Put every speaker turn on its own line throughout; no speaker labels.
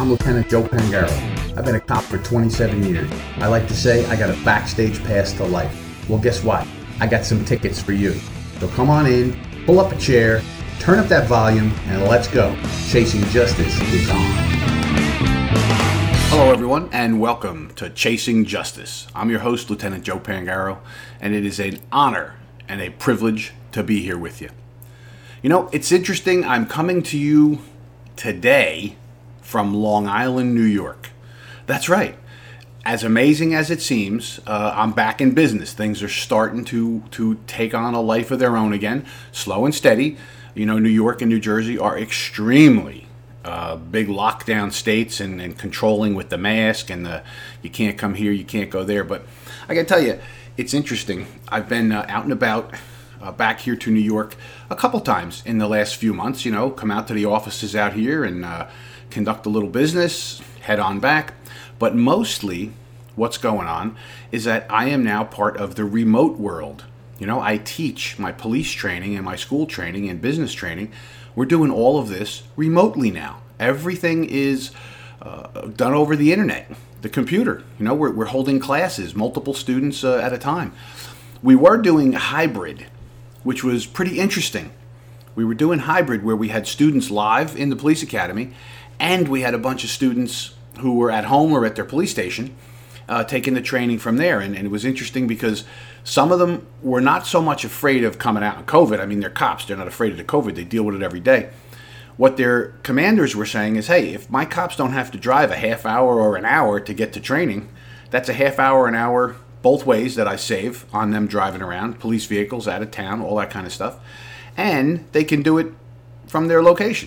I'm Lieutenant Joe Pangaro. I've been a cop for 27 years. I like to say I got a backstage pass to life. Well, guess what? I got some tickets for you. So come on in, pull up a chair, turn up that volume, and let's go. Chasing Justice is on.
Hello everyone, and welcome to Chasing Justice. I'm your host, Lieutenant Joe Pangaro, and it is an honor and a privilege to be here with you. You know, it's interesting, I'm coming to you today from Long Island, New York. That's right. As amazing as it seems, I'm back in business. Things are starting to take on a life of their own again, slow and steady. You know, New York and New Jersey are extremely big lockdown states and controlling with the mask and the you can't come here, you can't go there. But I gotta tell you, it's interesting. I've been out and about back here to New York a couple times in the last few months. You know, come out to the offices out here and conduct a little business, head on back. But mostly what's going on is that I am now part of the remote world. You know, I teach my police training and my school training and business training. We're doing all of this remotely now. Everything is done over the internet, the computer. You know, we're holding classes, multiple students at a time. We were doing hybrid, which was pretty interesting. We were doing hybrid where we had students live in the police academy, and we had a bunch of students who were at home or at their police station taking the training from there. And it was interesting because some of them were not so much afraid of coming out in COVID. I mean, they're cops. They're not afraid of the COVID. They deal with it every day. What their commanders were saying is, hey, if my cops don't have to drive a half hour or an hour to get to training, that's a half hour, an hour, both ways that I save on them driving around, police vehicles out of town, all that kind of stuff. And they can do it from their location,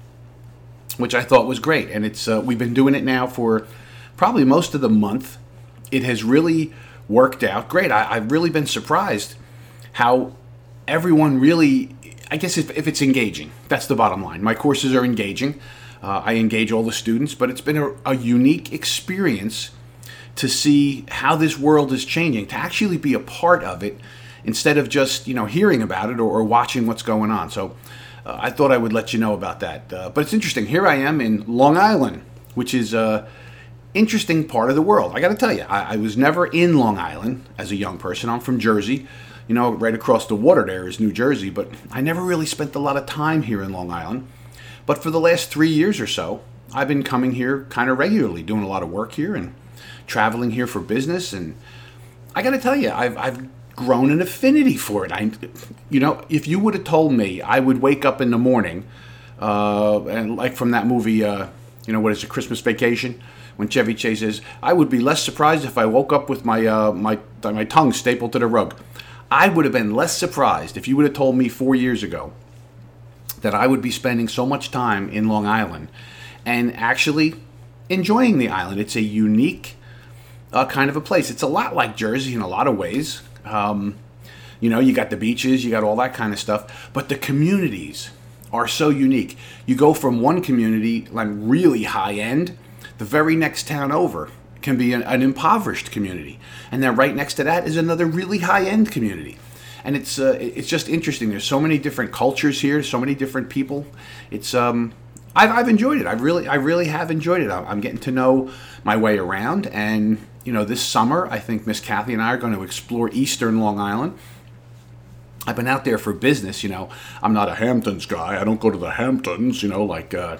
which I thought was great. And it's we've been doing it now for probably most of the month. It has really worked out great. I've really been surprised how everyone really, I guess if it's engaging, that's the bottom line. My courses are engaging. I engage all the students, but it's been a unique experience to see how this world is changing, to actually be a part of it instead of just, you know, hearing about it or watching what's going on. So I thought I would let you know about that. But it's interesting. Here I am in Long Island, which is an interesting part of the world. I got to tell you, I was never in Long Island as a young person. I'm from Jersey. You know, right across the water there is New Jersey, but I never really spent a lot of time here in Long Island. But for the last 3 years or so, I've been coming here kind of regularly, doing a lot of work here and traveling here for business. And I got to tell you, I've grown an affinity for it. You know, if you would have told me I would wake up in the morning, and like from that movie, you know, what is it, Christmas Vacation, when Chevy Chase says, I would be less surprised if I woke up with my tongue stapled to the rug. I would have been less surprised if you would have told me 4 years ago that I would be spending so much time in Long Island and actually enjoying the island. It's a unique kind of a place. It's a lot like Jersey in a lot of ways. You know, you got the beaches, you got all that kind of stuff, but the communities are so unique. You go from one community, like really high end, the very next town over can be an impoverished community, and then right next to that is another really high end community. And it's just interesting. There's so many different cultures here, so many different people. It's I've enjoyed it. I really have enjoyed it. I'm getting to know my way around, and you know, this summer I think Miss Kathy and I are going to explore Eastern Long Island. I've been out there for business. You know, I'm not a Hamptons guy. I don't go to the Hamptons. You know, like the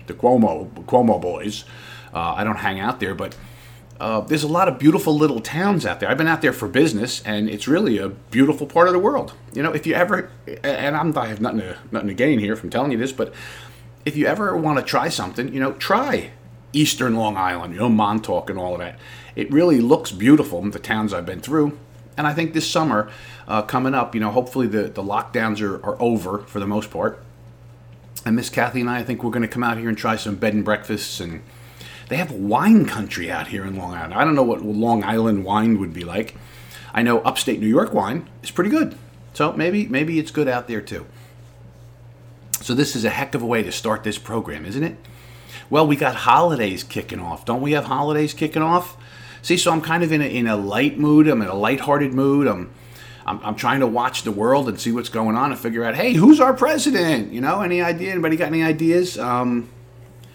Cuomo boys. I don't hang out there, but there's a lot of beautiful little towns out there. I've been out there for business, and it's really a beautiful part of the world. You know, if you ever, and I have nothing to gain here from telling you this, but if you ever want to try something, you know, try Eastern Long Island, you know, Montauk and all of that. It really looks beautiful, the towns I've been through. And I think this summer coming up, you know, hopefully the lockdowns are over for the most part. And Miss Kathy and I think we're going to come out here and try some bed and breakfasts. And they have wine country out here in Long Island. I don't know what Long Island wine would be like. I know upstate New York wine is pretty good. So maybe it's good out there too. So this is a heck of a way to start this program, isn't it? Well, we got holidays kicking off. Don't we have holidays kicking off? See, so I'm kind of in a light mood. I'm in a lighthearted mood. I'm trying to watch the world and see what's going on and figure out, hey, who's our president? You know, any idea? Anybody got any ideas?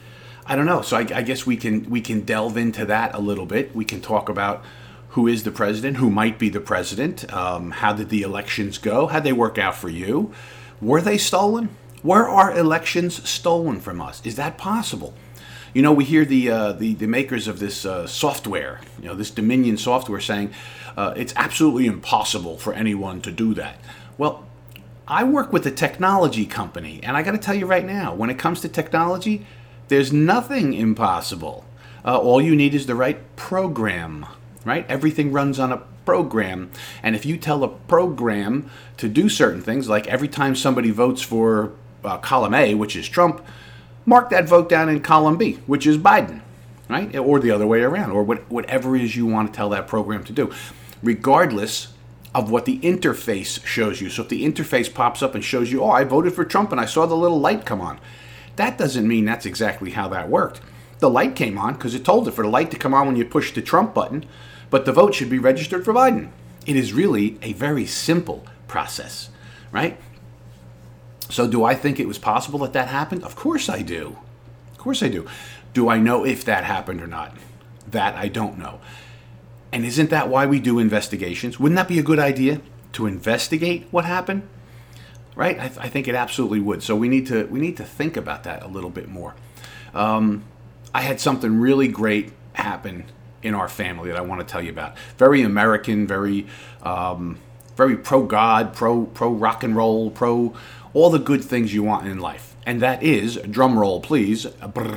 I don't know. So I guess we can delve into that a little bit. We can talk about who is the president, who might be the president, how did the elections go, how did they work out for you, were they stolen? Were our elections stolen from us? Is that possible? You know, we hear the makers of this software, you know, this Dominion software saying it's absolutely impossible for anyone to do that. Well, I work with a technology company, and I got to tell you right now, when it comes to technology, there's nothing impossible. All you need is the right program, right? Everything runs on a program, and if you tell a program to do certain things, like every time somebody votes for column A, which is Trump, mark that vote down in column B, which is Biden, right? Or the other way around, or whatever it is you want to tell that program to do, regardless of what the interface shows you. So if the interface pops up and shows you, oh, I voted for Trump and I saw the little light come on, that doesn't mean that's exactly how that worked. The light came on because it told it for the light to come on when you push the Trump button, but the vote should be registered for Biden. It is really a very simple process, right? So do I think it was possible that that happened? Of course I do. Of course I do. Do I know if that happened or not? That I don't know. And isn't that why we do investigations? Wouldn't that be a good idea to investigate what happened? Right? I think it absolutely would. So we need to think about that a little bit more. I had something really great happen in our family that I want to tell you about. Very American, very pro God, pro rock and roll, pro all the good things you want in life. And that is, drum roll please,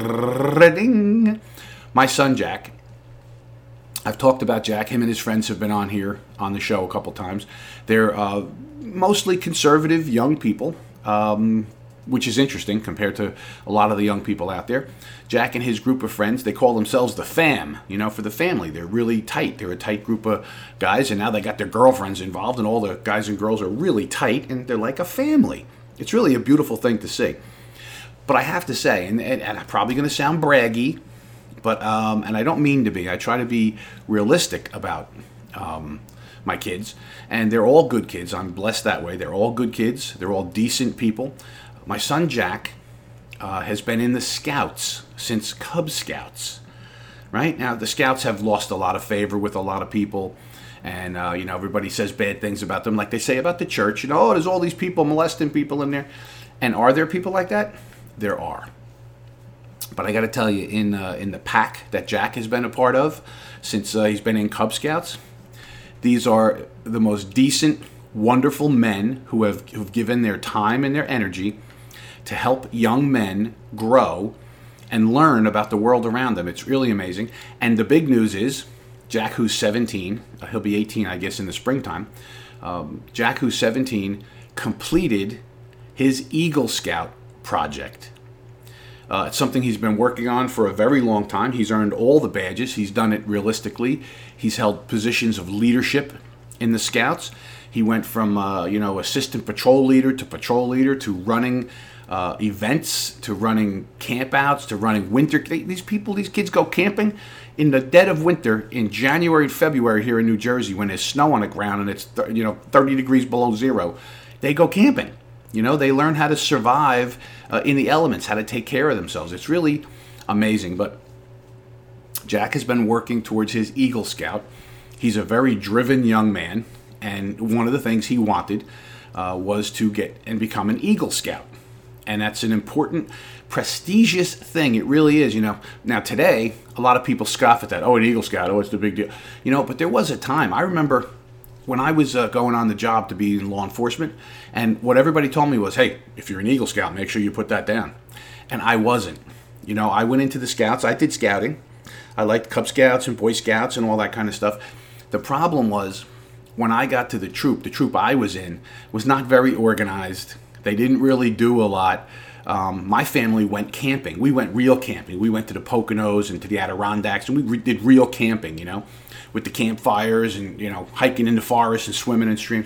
my son Jack. I've talked about Jack. Him and his friends have been on here on the show a couple times. They're mostly conservative young people, which is interesting compared to a lot of the young people out there. Jack and his group of friends, they call themselves the fam, you know, for the family. They're really tight. They're a tight group of guys, and now they got their girlfriends involved, and all the guys and girls are really tight, and they're like a family. It's really a beautiful thing to see. But I have to say, and I'm probably going to sound braggy, but and I don't mean to be. I try to be realistic about my kids, and they're all good kids. I'm blessed that way. They're all good kids. They're all decent people. My son Jack has been in the Scouts since Cub Scouts. Right now, the Scouts have lost a lot of favor with a lot of people, and you know, everybody says bad things about them, like they say about the church. You know, oh, there's all these people molesting people in there. And are there people like that? There are. But I got to tell you, in the pack that Jack has been a part of since he's been in Cub Scouts, these are the most decent, wonderful men who've given their time and their energy to help young men grow and learn about the world around them. It's really amazing. And the big news is, Jack, who's 17, he'll be 18, I guess, in the springtime. Jack, who's 17, completed his Eagle Scout project. It's something he's been working on for a very long time. He's earned all the badges. He's done it realistically. He's held positions of leadership in the Scouts. He went from assistant patrol leader to running events, to running campouts, to running winter. These kids go camping in the dead of winter in January and February here in New Jersey when there's snow on the ground and it's 30 degrees below zero. They go camping. You know, they learn how to survive in the elements, how to take care of themselves. It's really amazing. But Jack has been working towards his Eagle Scout. He's a very driven young man, and one of the things he wanted was to get and become an Eagle Scout. And that's an important, prestigious thing. It really is, you know. Now, today, a lot of people scoff at that. Oh, an Eagle Scout, oh, it's the big deal. You know, but there was a time, I remember when I was going on the job to be in law enforcement, and what everybody told me was, hey, if you're an Eagle Scout, make sure you put that down. And I wasn't. You know, I went into the Scouts. I did scouting. I liked Cub Scouts and Boy Scouts and all that kind of stuff. The problem was, when I got to the troop I was in was not very organized. They didn't really do a lot. My family went camping. We went real camping. We went to the Poconos and to the Adirondacks, and we did real camping, you know, with the campfires and, you know, hiking in the forest and swimming in streams.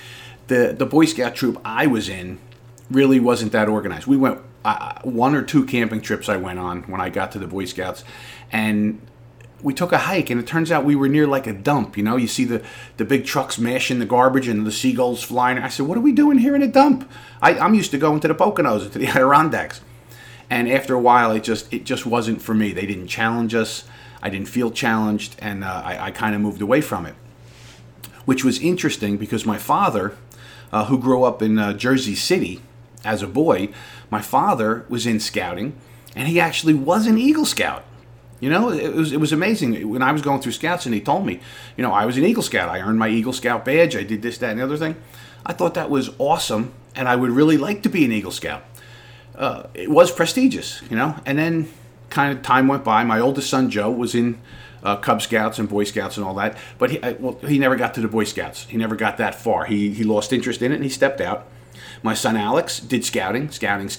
The Boy Scout troop I was in really wasn't that organized. We went one or two camping trips I went on when I got to the Boy Scouts, and we took a hike, and it turns out we were near like a dump. You know, you see the big trucks mashing the garbage and the seagulls flying. I said, what are we doing here in a dump? I'm used to going to the Poconos and to the Adirondacks. And after a while, it just wasn't for me. They didn't challenge us. I didn't feel challenged, and I kind of moved away from it, which was interesting because my father, who grew up in Jersey City as a boy, my father was in scouting, and he actually was an Eagle Scout. You know, it was amazing. When I was going through Scouts and he told me, you know, I was an Eagle Scout. I earned my Eagle Scout badge. I did this, that, and the other thing. I thought that was awesome, and I would really like to be an Eagle Scout. It was prestigious, you know. And then kind of time went by. My oldest son, Joe, was in Cub Scouts and Boy Scouts and all that. But he never got to the Boy Scouts. He never got that far. He lost interest in it, and he stepped out. My son, Alex, did scouting.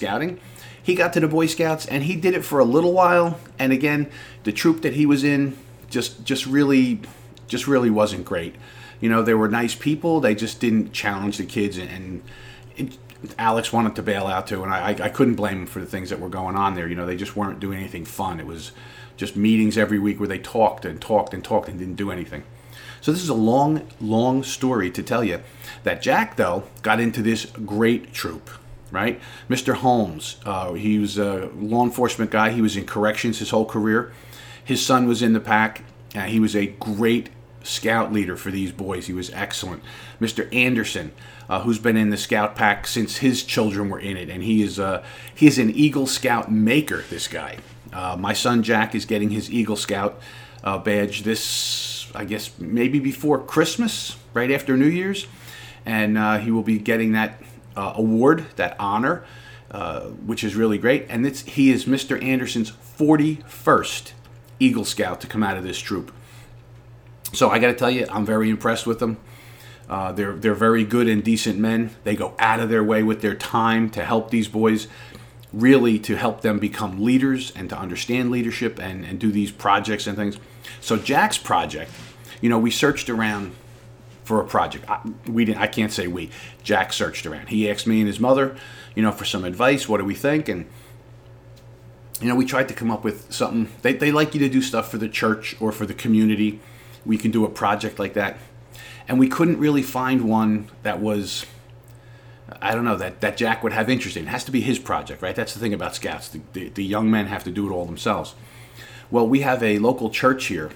He got to the Boy Scouts, and he did it for a little while. And again, the troop that he was in just really wasn't great. You know, they were nice people. They just didn't challenge the kids, and Alex wanted to bail out too. And I couldn't blame him for the things that were going on there. You know, they just weren't doing anything fun. It was just meetings every week where they talked and didn't do anything. So this is a long story to tell you that Jack, though, got into this great troop. Right? Mr. Holmes, he was a law enforcement guy. He was in corrections his whole career. His son was in the pack. He was a great scout leader for these boys. He was excellent. Mr. Anderson, who's been in the scout pack since his children were in it, and he is an Eagle Scout maker, this guy. My son Jack is getting his Eagle Scout badge this, I guess, maybe before Christmas, right after New Year's, and he will be getting that award, that honor, which is really great. And he is Mr. Anderson's 41st Eagle Scout to come out of this troop. So I got to tell you, I'm very impressed with them. They're very good and decent men. They go out of their way with their time to help these boys, really to help them become leaders and to understand leadership and do these projects and things. So Jack's project, you know, we searched around for a project. I can't say we. Jack searched around. He asked me and his mother, you know, for some advice. What do we think? And, you know, we tried to come up with something. They like you to do stuff for the church or for the community. We can do a project like that. And we couldn't really find one that was, I don't know, that Jack would have interest in. It has to be his project, right? That's the thing about Scouts. The young men have to do it all themselves. Well, we have a local church here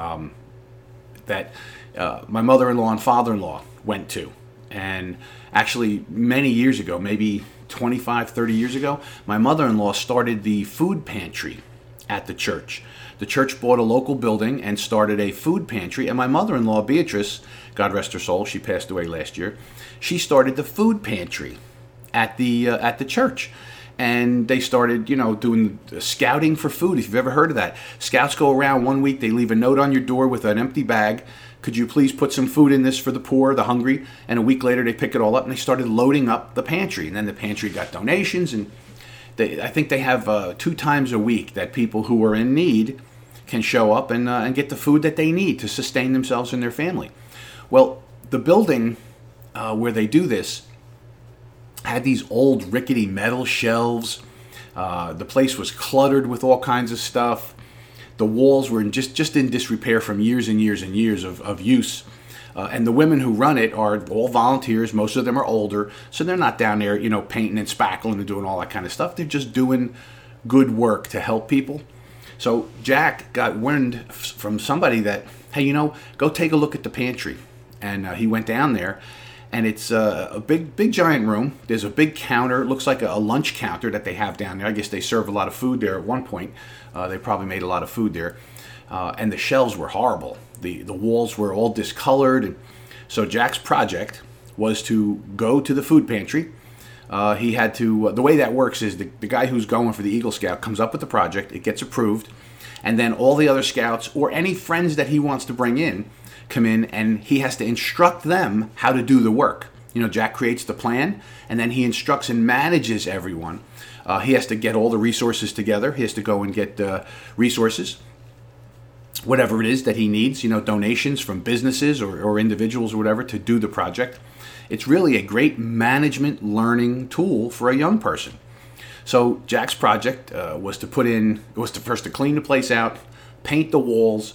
that my mother-in-law and father-in-law went to. And actually, many years ago, maybe 25, 30 years ago, my mother-in-law started the food pantry at the church. The church bought a local building and started a food pantry. And my mother-in-law, Beatrice, God rest her soul, she passed away last year, she started the food pantry at the church. And they started, you know, doing scouting for food, if you've ever heard of that. Scouts go around one week, they leave a note on your door with an empty bag. Could you please put some food in this for the poor, the hungry? And a week later, they pick it all up, and they started loading up the pantry. And then the pantry got donations, and I think they have 2 times a week that people who are in need can show up and get the food that they need to sustain themselves and their family. Well, the building where they do this had these old rickety metal shelves. The place was cluttered with all kinds of stuff. The walls were just in disrepair from years and years and years of use. And the women who run it are all volunteers. Most of them are older, so they're not down there, you know, painting and spackling and doing all that kind of stuff. They're just doing good work to help people. So Jack got wind from somebody that, hey, you know, go take a look at the pantry. And he went down there, and it's a big giant room. There's a big counter. It looks like a lunch counter that they have down there. I guess they serve a lot of food there at one point. They probably made a lot of food there. And the shelves were horrible. The walls were all discolored. And so Jack's project was to go to the food pantry. He had to, the way that works is the guy who's going for the Eagle Scout comes up with the project, it gets approved, and then all the other scouts or any friends that he wants to bring in come in, and he has to instruct them how to do the work. You know, Jack creates the plan, and then he instructs and manages everyone. He has to get all the resources together. He has to go and get resources, whatever it is that he needs, you know, donations from businesses or individuals or whatever to do the project. It's really a great management learning tool for a young person. So Jack's project was to first to clean the place out, paint the walls,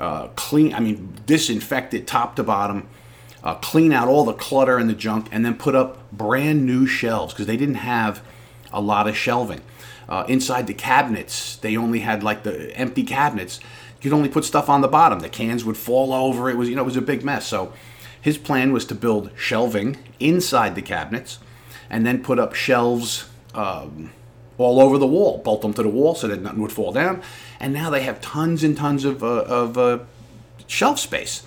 disinfect it top to bottom, clean out all the clutter and the junk, and then put up brand new shelves because they didn't have a lot of shelving. Inside the cabinets, they only had like the empty cabinets. You could only put stuff on the bottom. The cans would fall over. It was, it was a big mess. So his plan was to build shelving inside the cabinets and then put up shelves all over the wall, bolt them to the wall so that nothing would fall down. And now they have tons and tons of shelf space.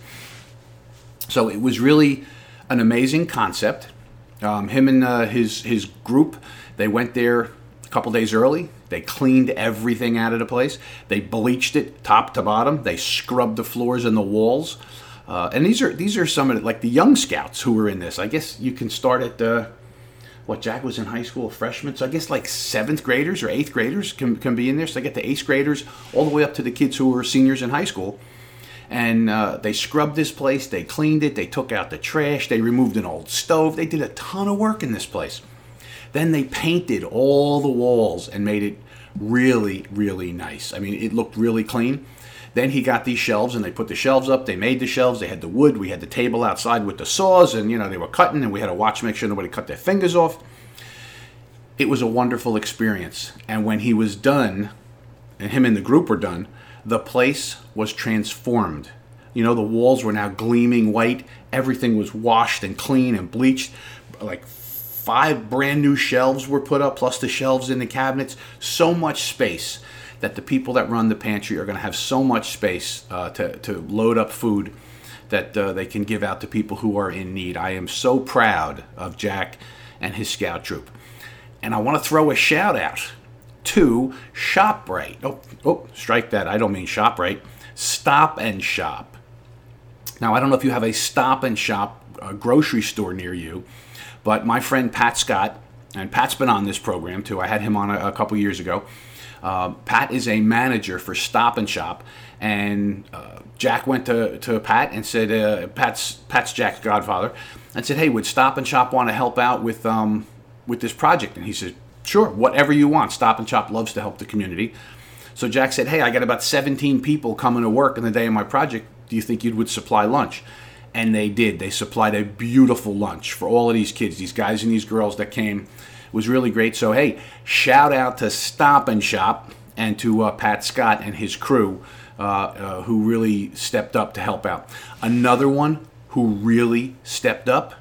So it was really an amazing concept. Him and his group, they went there a couple days early. They cleaned everything out of the place. They bleached it top to bottom. They scrubbed the floors and the walls. And these are some of the, like the young scouts who were in this. I guess you can start at Jack was in high school, a freshman. So I guess like 7th graders or 8th graders can be in there. So they get the 8th graders all the way up to the kids who were seniors in high school. And they scrubbed this place. They cleaned it. They took out the trash. They removed an old stove. They did a ton of work in this place. Then they painted all the walls and made it really, really nice. I mean, it looked really clean. Then he got these shelves and they put the shelves up. They made the shelves. They had the wood. We had the table outside with the saws and, they were cutting and we had to watch, make sure nobody cut their fingers off. It was a wonderful experience. And when he was done, and him and the group were done, the place was transformed. The walls were now gleaming white. Everything was washed and clean and bleached. Like 5 brand new shelves were put up, plus the shelves in the cabinets. So much space that the people that run the pantry are going to have so much space to load up food that they can give out to people who are in need. I am so proud of Jack and his scout troop. And I want to throw a shout out to ShopRite. Oh, strike that. I don't mean ShopRite. Stop and Shop. Now, I don't know if you have a Stop and Shop grocery store near you, but my friend Pat Scott, and Pat's been on this program too. I had him on a couple years ago. Pat is a manager for Stop and Shop, and Jack went to Pat and said, Pat's Jack's godfather, and said, hey, would Stop and Shop want to help out with this project? And he said, sure, whatever you want. Stop and Shop loves to help the community. So Jack said, hey, I got about 17 people coming to work on the day of my project. Do you think you would supply lunch? And they did. They supplied a beautiful lunch for all of these kids, these guys and these girls that came. It was really great. So, hey, shout out to Stop and Shop and to Pat Scott and his crew who really stepped up to help out. Another one who really stepped up,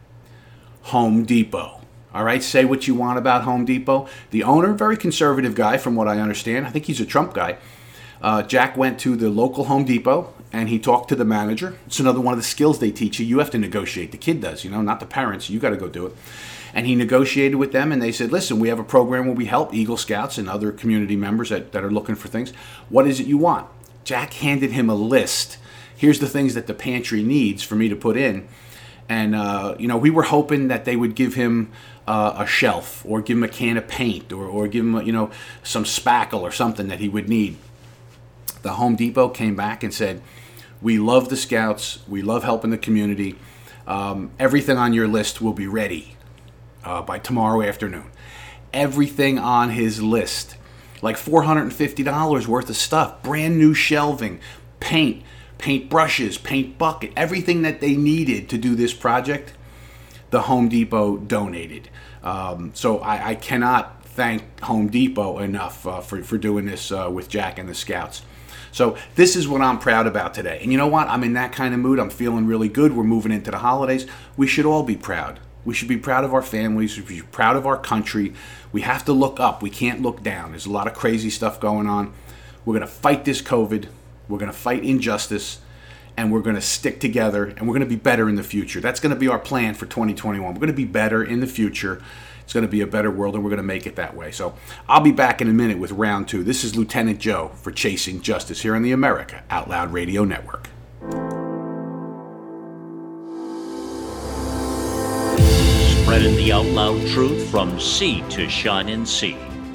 Home Depot. All right, say what you want about Home Depot. The owner, very conservative guy from what I understand. I think he's a Trump guy. Jack went to the local Home Depot and he talked to the manager. It's another one of the skills they teach you. You have to negotiate. The kid does, not the parents. You got to go do it. And he negotiated with them and they said, listen, we have a program where we help Eagle Scouts and other community members that are looking for things. What is it you want? Jack handed him a list. Here's the things that the pantry needs for me to put in. And, we were hoping that they would give him a shelf or give him a can of paint or give him, some spackle or something that he would need. The Home Depot came back and said, we love the Scouts. We love helping the community. Everything on your list will be ready by tomorrow afternoon. Everything on his list, like $450 worth of stuff, brand new shelving, paint brushes, paint bucket, everything that they needed to do this project, the Home Depot donated. So I cannot thank Home Depot enough for doing this with Jack and the Scouts. So this is what I'm proud about today. And you know what? I'm in that kind of mood. I'm feeling really good. We're moving into the holidays. We should all be proud. We should be proud of our families. We should be proud of our country. We have to look up. We can't look down. There's a lot of crazy stuff going on. We're going to fight this COVID. We're going to fight injustice. And we're going to stick together. And we're going to be better in the future. That's going to be our plan for 2021. We're going to be better in the future. It's going to be a better world, and we're going to make it that way. So I'll be back in a minute with round 2. This is Lieutenant Joe for Chasing Justice here on the America Out Loud Radio Network.
Spreading the out loud truth from sea to shining sea.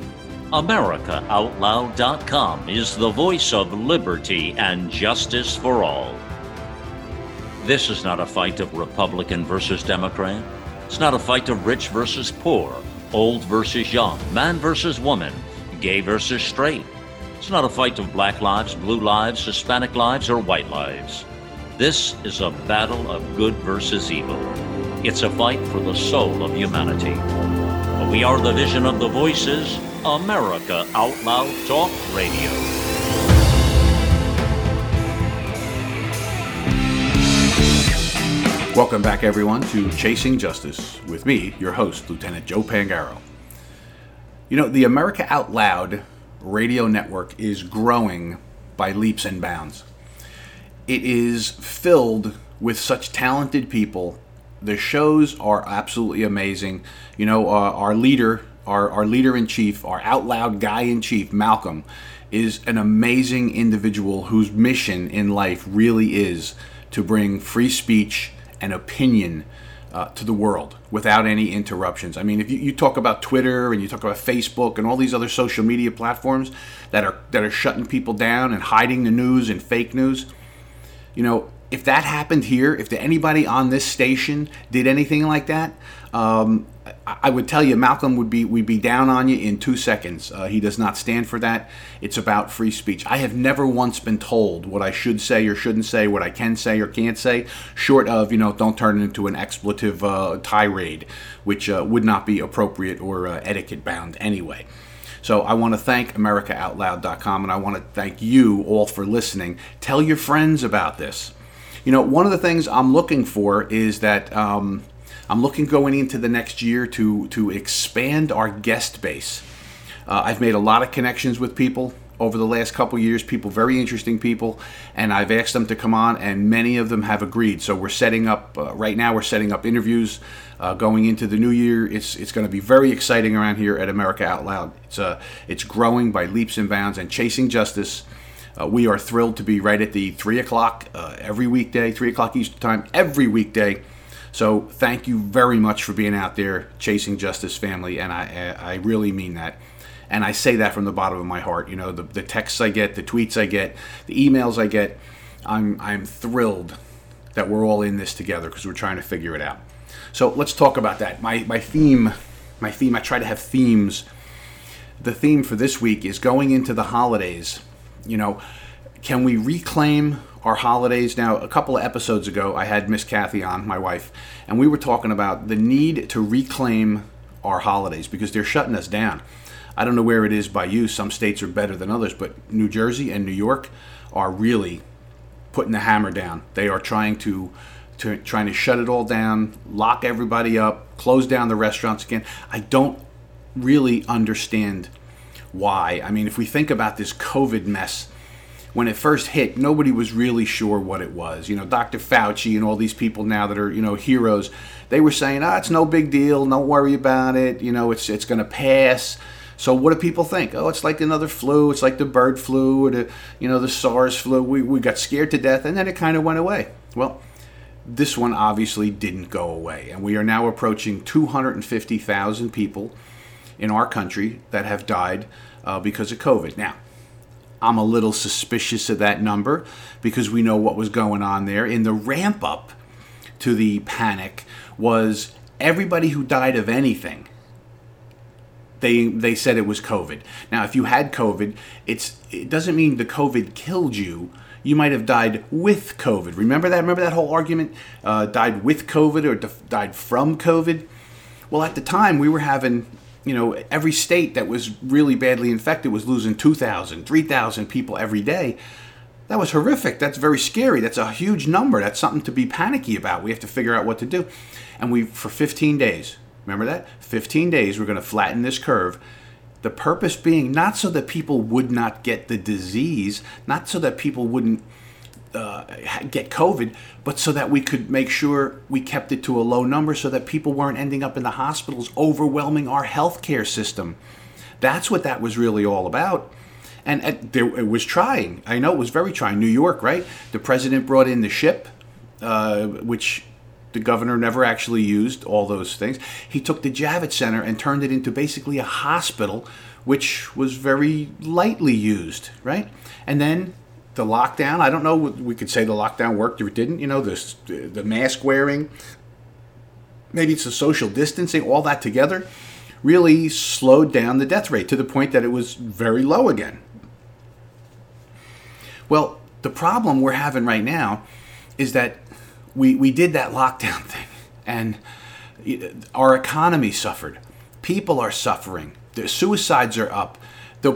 AmericaOutloud.com is the voice of liberty and justice for all. This is not a fight of Republican versus Democrat. It's not a fight of rich versus poor, old versus young, man versus woman, gay versus straight. It's not a fight of black lives, blue lives, Hispanic lives, or white lives. This is a battle of good versus evil. It's a fight for the soul of humanity. We are the vision of the voices America Out Loud Talk Radio.
Welcome back, everyone, to Chasing Justice with me, your host, Lieutenant Joe Pangaro. You know, the America Out Loud radio network is growing by leaps and bounds. It is filled with such talented people. The shows are absolutely amazing. You know, our leader in chief, our Out Loud guy in chief, Malcolm, is an amazing individual whose mission in life really is to bring free speech and opinion to the world without any interruptions. I mean, if you talk about Twitter and you talk about Facebook and all these other social media platforms that are shutting people down and hiding the news and fake news, you know, if that happened here, if anybody on this station did anything like that, I would tell you Malcolm would be down on you in 2 seconds. He does not stand for that. It's about free speech. I have never once been told what I should say or shouldn't say, what I can say or can't say, short of, you know, don't turn it into an expletive tirade, which would not be appropriate or etiquette bound anyway. So I want to thank AmericaOutloud.com, and I want to thank you all for listening. Tell your friends about this. You know, one of the things I'm looking for is that I'm looking going into the next year to expand our guest base. I've made a lot of connections with people over the last couple years, people, very interesting people, and I've asked them to come on, and many of them have agreed. So we're setting up, right now we're setting up interviews going into the new year. It's going to be very exciting around here at America Out Loud. It's growing by leaps and bounds, and Chasing Justice, we are thrilled to be right at the 3 o'clock every weekday, 3 o'clock Eastern Time, every weekday. So thank you very much for being out there, Chasing Justice family, and I really mean that. And I say that from the bottom of my heart. You know, the texts I get, the tweets I get, the emails I get, I'm thrilled that we're all in this together because we're trying to figure it out. So let's talk about that. My theme, I try to have themes. The theme for this week is going into the holidays. You know, can we reclaim our holidays? Now, a couple of episodes ago, I had Miss Kathy on, my wife, and we were talking about the need to reclaim our holidays because they're shutting us down. I don't know where it is by you. Some states are better than others, but New Jersey and New York are really putting the hammer down. They are trying to shut it all down, lock everybody up, close down the restaurants again. I don't really understand why. I mean, if we think about this COVID mess, when it first hit, nobody was really sure what it was. You know, Dr. Fauci and all these people now that are, you know, heroes, they were saying, it's no big deal, don't worry about it, you know, it's going to pass. So what do people think? Oh, it's like another flu. It's like the bird flu or the SARS flu. We got scared to death, and then it kind of went away. Well, this one obviously didn't go away, and we are now approaching 250,000 people in our country that have died because of COVID. Now, I'm a little suspicious of that number because we know what was going on there. In the ramp up to the panic was everybody who died of anything. They said it was COVID. Now, if you had COVID, it doesn't mean the COVID killed you. You might have died with COVID. Remember that? Remember that whole argument? Died with COVID or died from COVID? Well, at the time, we were having, you know, every state that was really badly infected was losing 2,000, 3,000 people every day. That was horrific. That's very scary. That's a huge number. That's something to be panicky about. We have to figure out what to do. And for 15 days, remember that? 15 days, we're going to flatten this curve. The purpose being not so that people would not get the disease, not so that people wouldn't get COVID, but so that we could make sure we kept it to a low number so that people weren't ending up in the hospitals, overwhelming our healthcare system. That's what that was really all about. And it was trying. I know it was very trying. New York, right? The president brought in the ship, which the governor never actually used, all those things. He took the Javits Center and turned it into basically a hospital, which was very lightly used, right? And then the lockdown, I don't know, we could say the lockdown worked or it didn't, you know, the mask wearing, maybe it's the social distancing, all that together really slowed down the death rate to the point that it was very low again. Well, the problem we're having right now is that we did that lockdown thing and our economy suffered. People are suffering. The suicides are up. The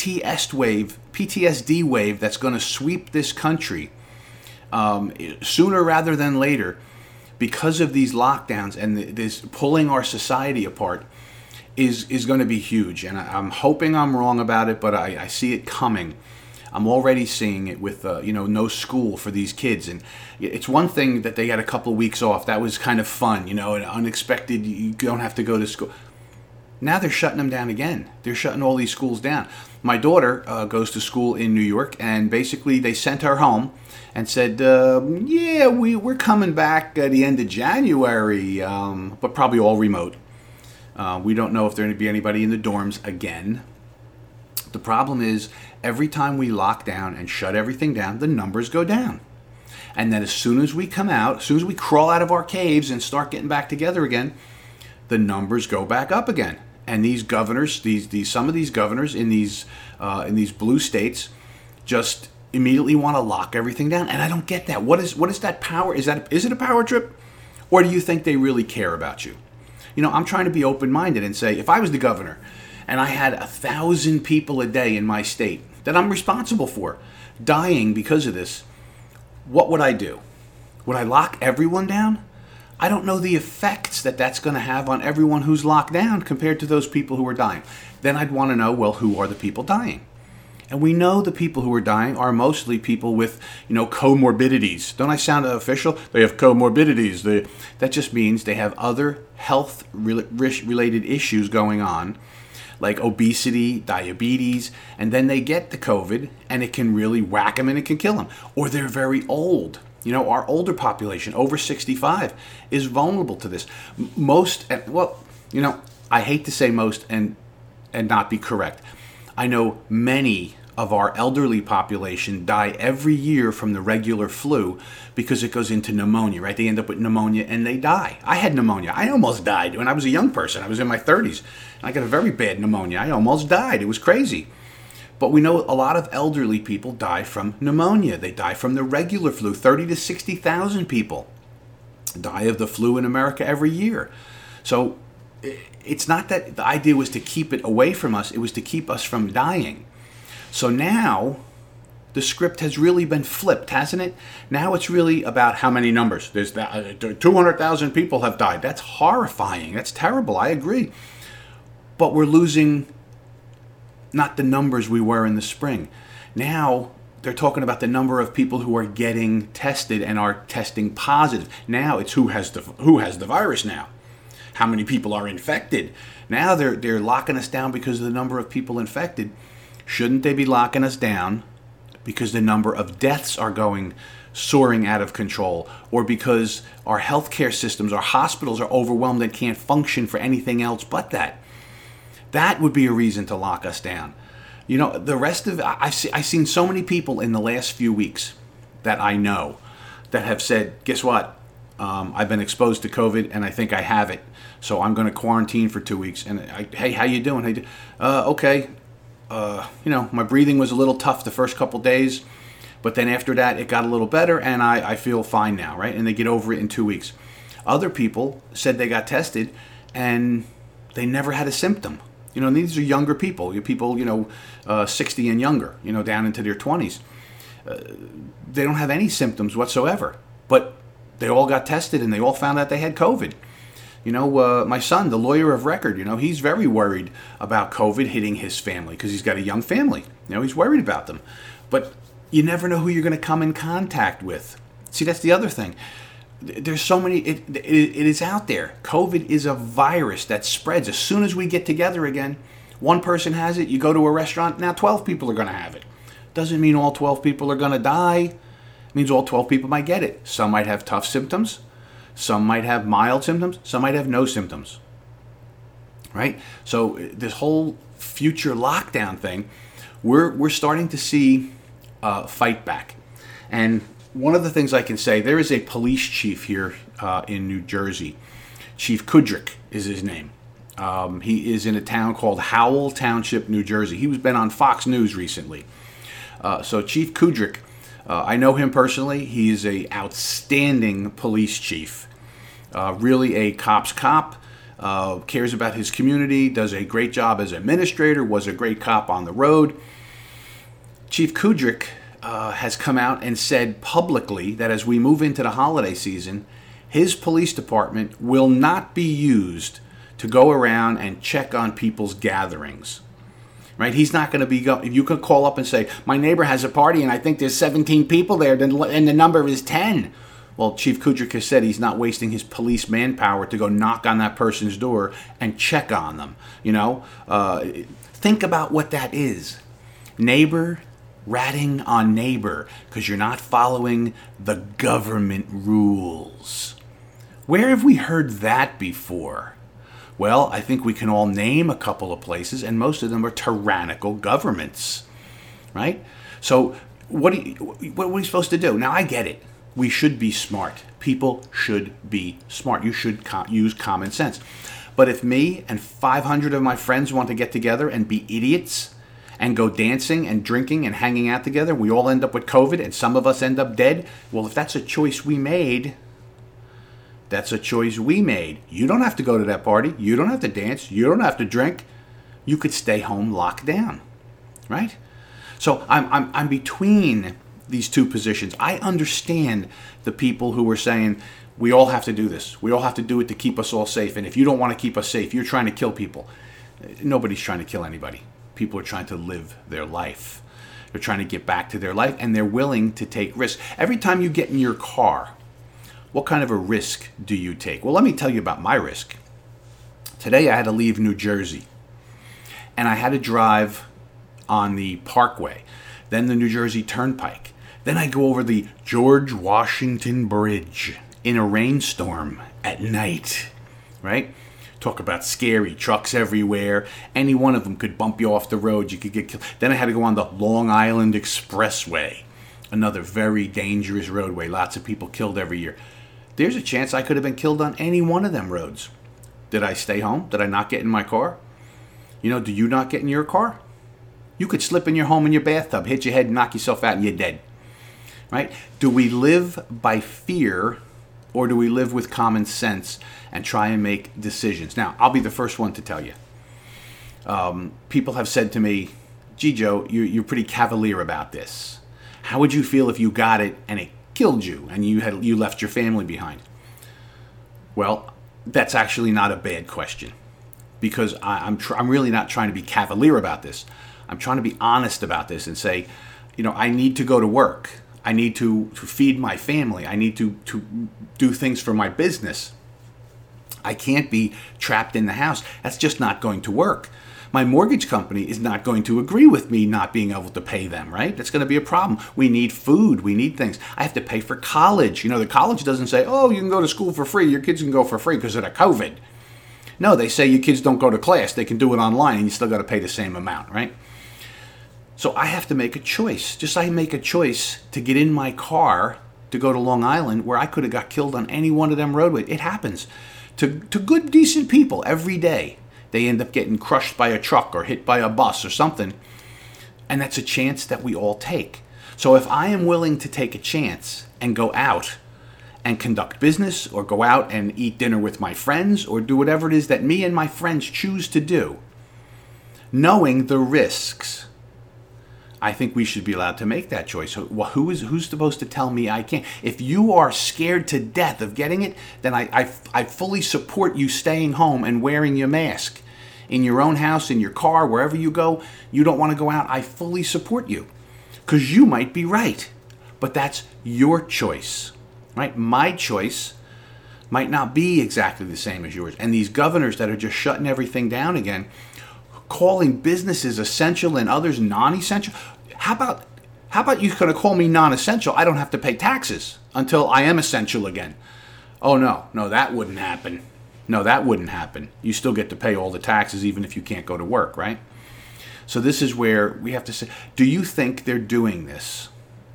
PTSD wave that's going to sweep this country sooner rather than later, because of these lockdowns and this pulling our society apart, is going to be huge. And I'm hoping I'm wrong about it, but I see it coming. I'm already seeing it with no school for these kids. And it's one thing that they got a couple of weeks off. That was kind of fun, and unexpected. You don't have to go to school. Now they're shutting them down again. They're shutting all these schools down. My daughter goes to school in New York, and basically they sent her home and said, we're coming back at the end of January, but probably all remote. We don't know if there's going to be anybody in the dorms again. The problem is, every time we lock down and shut everything down, the numbers go down. And then as soon as we come out, as soon as we crawl out of our caves and start getting back together again, the numbers go back up again. And these governors, some of these governors in these blue states, just immediately want to lock everything down. And I don't get that. What is that power? Is it a power trip, or do you think they really care about you? I'm trying to be open-minded and say, if I was the governor and I had 1,000 people a day in my state that I'm responsible for dying because of this, what would I do? Would I lock everyone down? I don't know the effects that's going to have on everyone who's locked down compared to those people who are dying. Then I'd want to know, well, who are the people dying? And we know the people who are dying are mostly people with, comorbidities. Don't I sound official? They have comorbidities. That just means they have other health-related issues going on, like obesity, diabetes, and then they get the COVID, and it can really whack them and it can kill them. Or they're very old. Our older population, over 65, is vulnerable to this. I hate to say most and not be correct. I know many of our elderly population die every year from the regular flu because it goes into pneumonia, right? They end up with pneumonia and they die. I had pneumonia. I almost died when I was a young person. I was in my 30s. And I got a very bad pneumonia. I almost died. It was crazy. But we know a lot of elderly people die from pneumonia. They die from the regular flu. 30 to 60,000 people die of the flu in America every year. So it's not that the idea was to keep it away from us. It was to keep us from dying. So now the script has really been flipped, hasn't it? Now it's really about how many numbers. There's 200,000 people have died. That's horrifying. That's terrible. I agree. But we're losing not the numbers we were in the spring. Now they're talking about the number of people who are getting tested and are testing positive. Now it's who has the virus now. How many people are infected? Now they're locking us down because of the number of people infected. Shouldn't they be locking us down because the number of deaths are soaring out of control, or because our healthcare systems, our hospitals are overwhelmed and can't function for anything else but that? That would be a reason to lock us down. The rest of it, I've seen so many people in the last few weeks that I know that have said, guess what? I've been exposed to COVID and I think I have it. So I'm going to quarantine for 2 weeks. And hey, how you doing? Okay. My breathing was a little tough the first couple days, but then after that it got a little better and I feel fine now, right? And they get over it in 2 weeks. Other people said they got tested and they never had a symptom. These are younger people, 60 and younger, down into their 20s. They don't have any symptoms whatsoever, but they all got tested and they all found out they had COVID. My son, the lawyer of record, he's very worried about COVID hitting his family because he's got a young family. He's worried about them. But you never know who you're going to come in contact with. See, that's the other thing. There's so many, it is out there. COVID is a virus that spreads. As soon as we get together again, one person has it, you go to a restaurant, now 12 people are going to have it. Doesn't mean all 12 people are going to die. It means all 12 people might get it. Some might have tough symptoms. Some might have mild symptoms. Some might have no symptoms. Right? So this whole future lockdown thing, we're starting to see fight back. And one of the things I can say, there is a police chief here in New Jersey. Chief Kudrick is his name. He is in a town called Howell Township, New Jersey. He's been on Fox News recently. So Chief Kudrick, I know him personally. He is an outstanding police chief. Really a cop's cop. cares about his community, does a great job as administrator, was a great cop on the road. Chief Kudrick has come out and said publicly that as we move into the holiday season, his police department will not be used to go around and check on people's gatherings. Right? He's not going to be going. You could call up and say, my neighbor has a party and I think there's 17 people there and the number is 10. Well, Chief Kudrick has said he's not wasting his police manpower to go knock on that person's door and check on them. Think about what that is. Neighbor ratting on neighbor because you're not following the government rules. Where have we heard that before? Well, I think we can all name a couple of places, and most of them are tyrannical governments, right? So what are we supposed to do? Now, I get it. We should be smart. People should be smart. You should use common sense. But if me and 500 of my friends want to get together and be idiots and go dancing and drinking and hanging out together, we all end up with COVID and some of us end up dead, well, if that's a choice we made, that's a choice we made. You don't have to go to that party. You don't have to dance. You don't have to drink. You could stay home locked down, right? So I'm between these two positions. I understand the people who are saying, we all have to do this. We all have to do it to keep us all safe. And if you don't want to keep us safe, you're trying to kill people. Nobody's trying to kill anybody. People are trying to live their life. They're trying to get back to their life, and they're willing to take risks. Every time you get in your car, what kind of a risk do you take? Well, let me tell you about my risk. Today I had to leave New Jersey, and I had to drive on the Parkway, then the New Jersey Turnpike. Then I go over the George Washington Bridge in a rainstorm at night, right? Talk about scary, trucks everywhere. Any one of them could bump you off the road. You could get killed. Then I had to go on the Long Island Expressway, another very dangerous roadway. Lots of people killed every year. There's a chance I could have been killed on any one of them roads. Did I stay home? Did I not get in my car? Do you not get in your car? You could slip in your home in your bathtub, hit your head, knock yourself out, and you're dead. Right? Do we live by fear, or do we live with common sense and try and make decisions? Now, I'll be the first one to tell you. People have said to me, gee, Joe, you're pretty cavalier about this. How would you feel if you got it and it killed you and you left your family behind? Well, that's actually not a bad question, because I'm really not trying to be cavalier about this. I'm trying to be honest about this and say, I need to go to work. I need to feed my family. I need to do things for my business. I can't be trapped in the house. That's just not going to work. My mortgage company is not going to agree with me not being able to pay them, right? That's going to be a problem. We need food. We need things. I have to pay for college. The college doesn't say, oh, you can go to school for free. Your kids can go for free because of the COVID. No, they say your kids don't go to class. They can do it online and you still got to pay the same amount, right? So I have to make a choice. Just like I make a choice to get in my car to go to Long Island, where I could have got killed on any one of them roadways. It happens to good, decent people every day. They end up getting crushed by a truck or hit by a bus or something. And that's a chance that we all take. So if I am willing to take a chance and go out and conduct business, or go out and eat dinner with my friends, or do whatever it is that me and my friends choose to do, knowing the risks, I think we should be allowed to make that choice. Well, who's supposed to tell me I can't? If you are scared to death of getting it, then I fully support you staying home and wearing your mask. In your own house, in your car, wherever you go, you don't want to go out, I fully support you. Because you might be right. But that's your choice, right? My choice might not be exactly the same as yours. And these governors that are just shutting everything down again, calling businesses essential and others non-essential. How about you going to call me non-essential? I don't have to pay taxes until I am essential again. Oh, no, that wouldn't happen. No, that wouldn't happen. You still get to pay all the taxes even if you can't go to work, right? So this is where we have to say, do you think they're doing this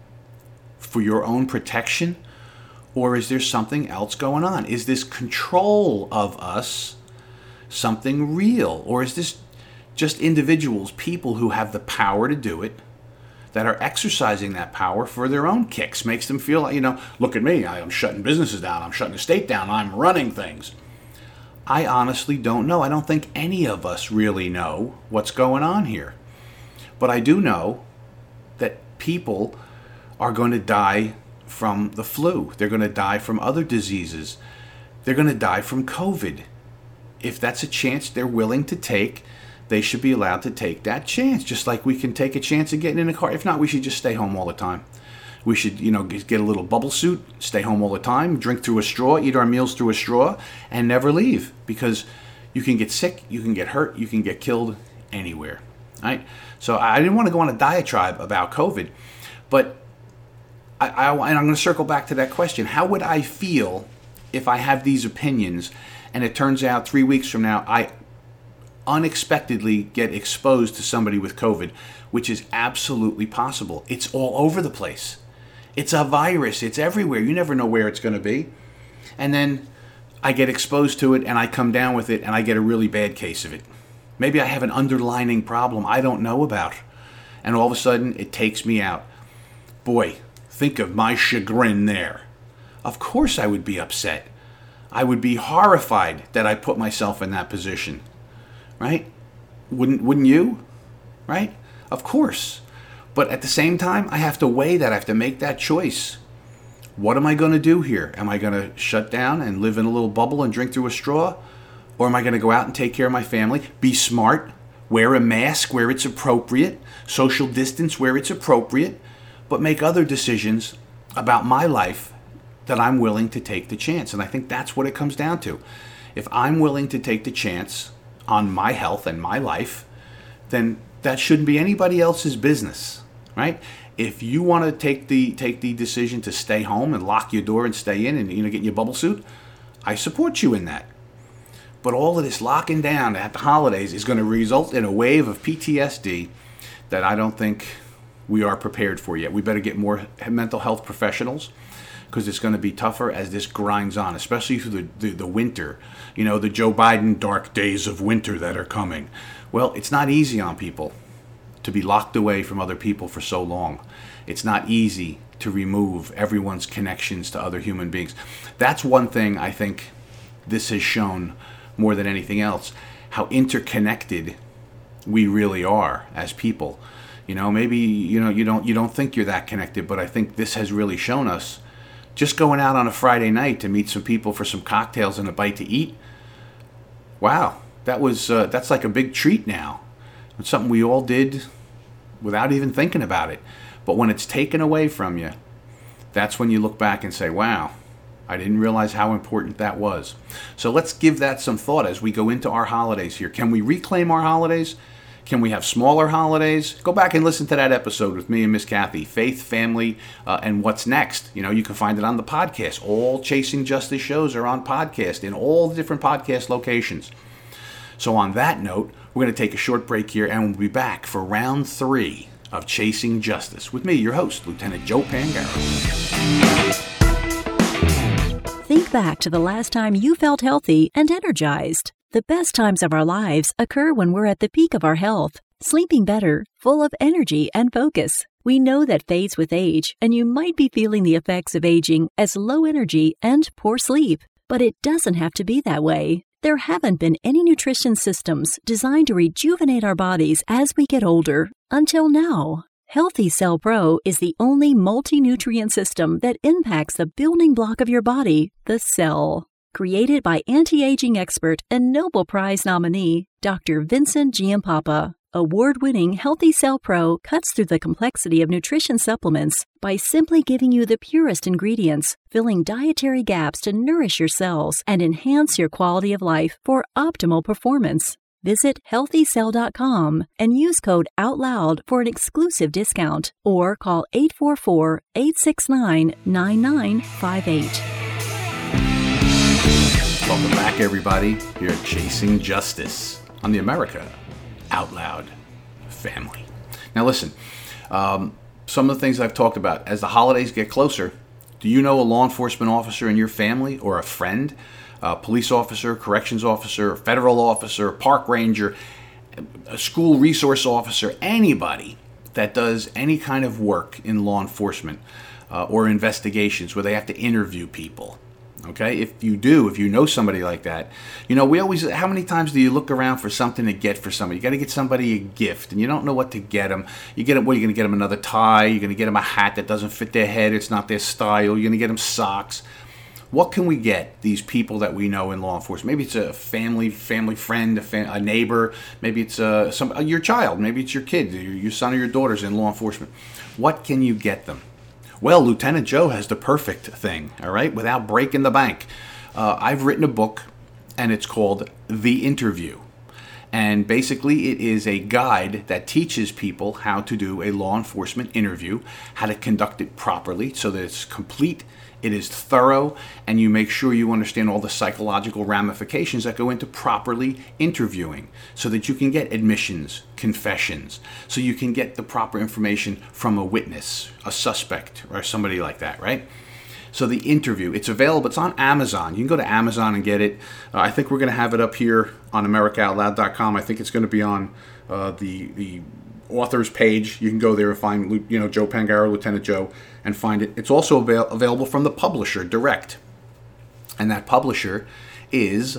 for your own protection, or is there something else going on? Is this control of us something real, or is this just individuals, people who have the power to do it, that are exercising that power for their own kicks? Makes them feel like, look at me, I'm shutting businesses down, I'm shutting the state down, I'm running things. I honestly don't know. I don't think any of us really know what's going on here. But I do know that people are going to die from the flu. They're going to die from other diseases. They're going to die from COVID. If that's a chance they're willing to take, they should be allowed to take that chance, just like we can take a chance of getting in a car. If not, we should just stay home all the time. We should, get a little bubble suit, stay home all the time, drink through a straw, eat our meals through a straw, and never leave. Because you can get sick, you can get hurt, you can get killed anywhere. Right? So I didn't want to go on a diatribe about COVID, but and I'm going to circle back to that question. How would I feel if I have these opinions and it turns out 3 weeks from now I unexpectedly get exposed to somebody with COVID, which is absolutely possible. It's all over the place. It's a virus. It's everywhere. You never know where it's going to be. And then I get exposed to it and I come down with it and I get a really bad case of it. Maybe I have an underlying problem I don't know about. And all of a sudden it takes me out. Boy, think of my chagrin there. Of course I would be upset. I would be horrified that I put myself in that position. Right? Wouldn't you? Right? Of course. But at the same time, I have to weigh that. I have to make that choice. What am I going to do here? Am I going to shut down and live in a little bubble and drink through a straw? Or am I going to go out and take care of my family? Be smart. Wear a mask where it's appropriate. Social distance where it's appropriate. But make other decisions about my life that I'm willing to take the chance. And I think that's what it comes down to. If I'm willing to take the chance on my health and my life, then that shouldn't be anybody else's business, right? If you want to take the decision to stay home and lock your door and stay in and get in your bubble suit, I support you in that. But all of this locking down at the holidays is going to result in a wave of PTSD that I don't think we are prepared for yet. We better get more mental health professionals, because it's going to be tougher as this grinds on, especially through the winter. The Joe Biden dark days of winter that are coming. Well, it's not easy on people to be locked away from other people for so long. It's not easy to remove everyone's connections to other human beings. That's one thing I think this has shown more than anything else, how interconnected we really are as people. Maybe you don't think you're that connected, but I think this has really shown us. Just going out on a Friday night to meet some people for some cocktails and a bite to eat. Wow, that's like a big treat now. It's something we all did without even thinking about it. But when it's taken away from you, that's when you look back and say, wow, I didn't realize how important that was. So let's give that some thought as we go into our holidays here. Can we reclaim our holidays? Can we have smaller holidays? Go back and listen to that episode with me and Miss Kathy, Faith, Family, and What's Next. You can find it on the podcast. All Chasing Justice shows are on podcast in all the different podcast locations. So on that note, we're going to take a short break here, and we'll be back for round 3 of Chasing Justice with me, your host, Lieutenant Joe Pangaro.
Think back to the last time you felt healthy and energized. The best times of our lives occur when we're at the peak of our health, sleeping better, full of energy and focus. We know that fades with age, and you might be feeling the effects of aging as low energy and poor sleep. But it doesn't have to be that way. There haven't been any nutrition systems designed to rejuvenate our bodies as we get older until now. Healthy Cell Pro is the only multi-nutrient system that impacts the building block of your body, the cell. Created by anti-aging expert and Nobel Prize nominee, Dr. Vincent Giampapa, award-winning Healthy Cell Pro cuts through the complexity of nutrition supplements by simply giving you the purest ingredients, filling dietary gaps to nourish your cells and enhance your quality of life for optimal performance. Visit HealthyCell.com and use code OUTLOUD for an exclusive discount, or call 844-869-9958.
Welcome back, everybody, here at Chasing Justice on the America Out Loud family. Now listen, some of the things I've talked about, as the holidays get closer, do you know a law enforcement officer in your family, or a friend, a police officer, corrections officer, federal officer, park ranger, a school resource officer, anybody that does any kind of work in law enforcement or investigations where they have to interview people? Okay, if you know somebody like that, we always, how many times do you look around for something to get for somebody? You got to get somebody a gift, and you don't know what to get them. You get them, what, you're going to get them another tie, you're going to get them a hat that doesn't fit their head, it's not their style, you're going to get them socks. What can we get these people that we know in law enforcement? Maybe it's a family friend, a neighbor, maybe it's your child, maybe it's your kid, your son or your daughter's in law enforcement. What can you get them? Well, Lieutenant Joe has the perfect thing, all right, without breaking the bank. I've written a book, and it's called The Interview. And basically, it is a guide that teaches people how to do a law enforcement interview, how to conduct it properly so that it's complete, it is thorough, and you make sure you understand all the psychological ramifications that go into properly interviewing so that you can get admissions, confessions, so you can get the proper information from a witness, a suspect, or somebody like that, right? So The Interview, it's available, it's on Amazon. You can go to Amazon and get it. I think we're going to have it up here on AmericaOutloud.com. I think it's going to be on the author's page. You can go there and find, Joe Pangaro, Lieutenant Joe, and find it. It's also available from the publisher direct. And that publisher is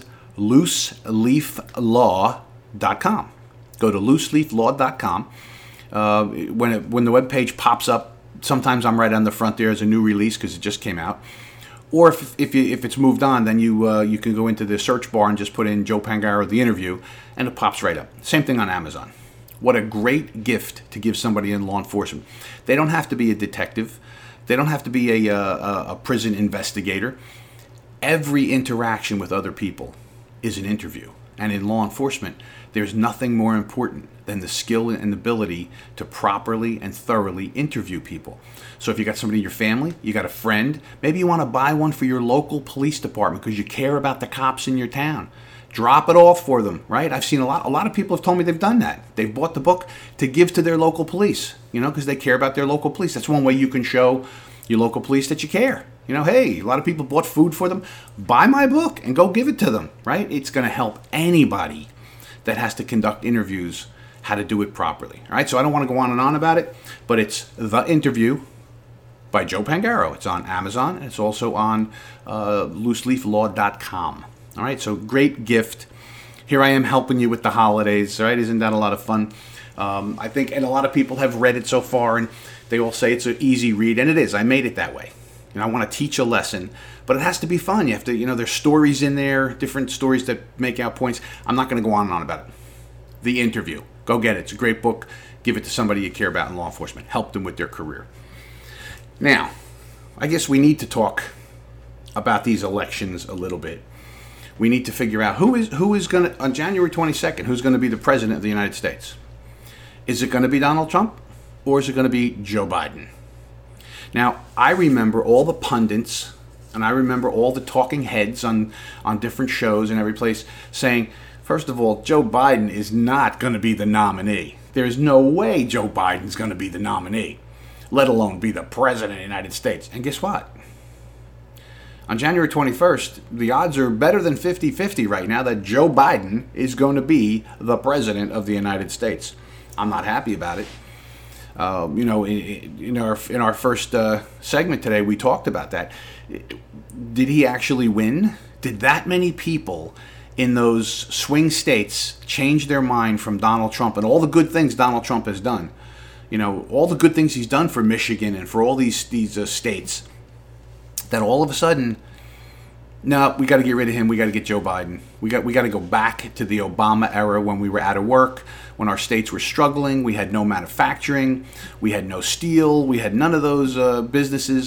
looseleaflaw.com. Go to looseleaflaw.com. When the web page pops up, sometimes I'm right on the front there as a new release because it just came out. Or if it's moved on, then you can go into the search bar and just put in Joe Pangaro, The Interview, and it pops right up. Same thing on Amazon. What a great gift to give somebody in law enforcement. They don't have to be a detective. They don't have to be a prison investigator. Every interaction with other people is an interview. And in law enforcement, there's nothing more important than the skill and ability to properly and thoroughly interview people. So if you got somebody in your family, you got a friend, maybe you want to buy one for your local police department because you care about the cops in your town. Drop it off for them, right? I've seen a lot of people have told me they've done that. They've bought the book to give to their local police, because they care about their local police. That's one way you can show your local police that you care. Hey, a lot of people bought food for them. Buy my book and go give it to them, right? It's going to help anybody that has to conduct interviews how to do it properly, all right? So I don't want to go on and on about it, but it's The Interview by Joe Pangaro. It's on Amazon, and it's also on looseleaflaw.com. All right, so great gift. Here I am helping you with the holidays, all right? Isn't that a lot of fun? I think, and a lot of people have read it so far, and they all say it's an easy read, and it is. I made it that way. I want to teach a lesson, but it has to be fun. You have to, there's stories in there, different stories that make out points. I'm not going to go on and on about it. The Interview. Go get it. It's a great book. Give it to somebody you care about in law enforcement. Help them with their career. Now, I guess we need to talk about these elections a little bit. We need to figure out who is going to, on January 22nd, who's going to be the president of the United States. Is it going to be Donald Trump or is it going to be Joe Biden? Now, I remember all the pundits and I remember all the talking heads on different shows and every place saying, first of all, Joe Biden is not going to be the nominee. There's no way Joe Biden's going to be the nominee, let alone be the president of the United States. And guess what? On January 21st, the odds are better than 50-50 right now that Joe Biden is going to be the president of the United States. I'm not happy about it. In our first segment today, we talked about that. Did he actually win? Did that many people in those swing states change their mind from Donald Trump and all the good things Donald Trump has done? All the good things he's done for Michigan and for all these states. That all of a sudden, no, we got to get rid of him. We got to get Joe Biden. We got to go back to the Obama era when we were out of work, when our states were struggling. We had no manufacturing. We had no steel. We had none of those businesses.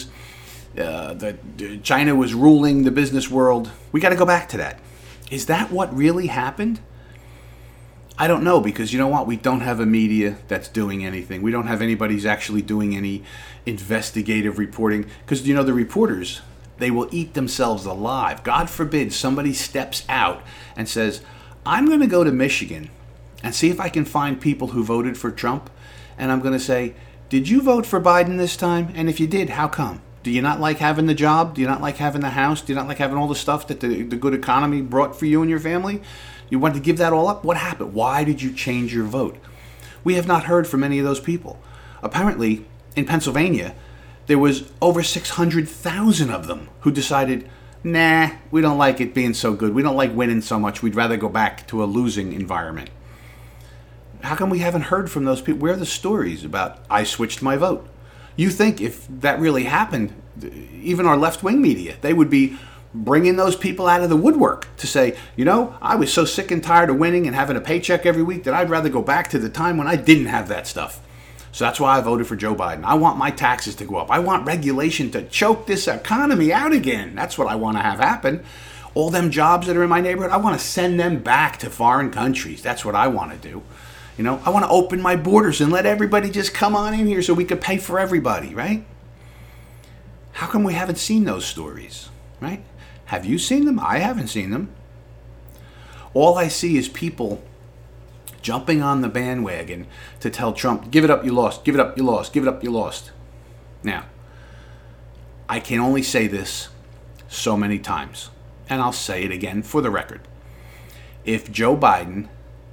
China was ruling the business world. We got to go back to that. Is that what really happened? I don't know, because you know what? We don't have a media that's doing anything. We don't have anybody who's actually doing any investigative reporting. Because, the reporters, they will eat themselves alive. God forbid somebody steps out and says, I'm going to go to Michigan and see if I can find people who voted for Trump. And I'm going to say, did you vote for Biden this time? And if you did, how come? Do you not like having the job? Do you not like having the house? Do you not like having all the stuff that the good economy brought for you and your family? You want to give that all up? What happened? Why did you change your vote? We have not heard from any of those people. Apparently, in Pennsylvania, there was over 600,000 of them who decided, Nah, we don't like it being so good. We don't like winning so much. We'd rather go back to a losing environment. How come we haven't heard from those people? Where are the stories about, I switched my vote? You think if that really happened, even our left-wing media, they would be bringing those people out of the woodwork to say, I was so sick and tired of winning and having a paycheck every week that I'd rather go back to the time when I didn't have that stuff. So that's why I voted for Joe Biden. I want my taxes to go up. I want regulation to choke this economy out again. That's what I want to have happen. All them jobs that are in my neighborhood, I want to send them back to foreign countries. That's what I want to do. I want to open my borders and let everybody just come on in here so we could pay for everybody, right? How come we haven't seen those stories, right? Have you seen them? I haven't seen them. All I see is people jumping on the bandwagon to tell Trump, give it up, you lost, give it up, you lost, give it up, you lost. Now, I can only say this so many times, and I'll say it again for the record. If Joe Biden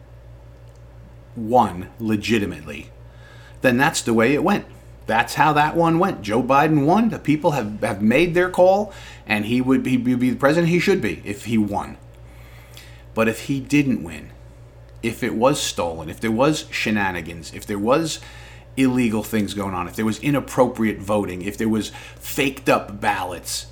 won legitimately, then that's the way it went. That's how that one went. Joe Biden won. The people have made their call, and he'd be the president he should be if he won. But if he didn't win, if it was stolen, if there was shenanigans, if there was illegal things going on, if there was inappropriate voting, if there was faked up ballots,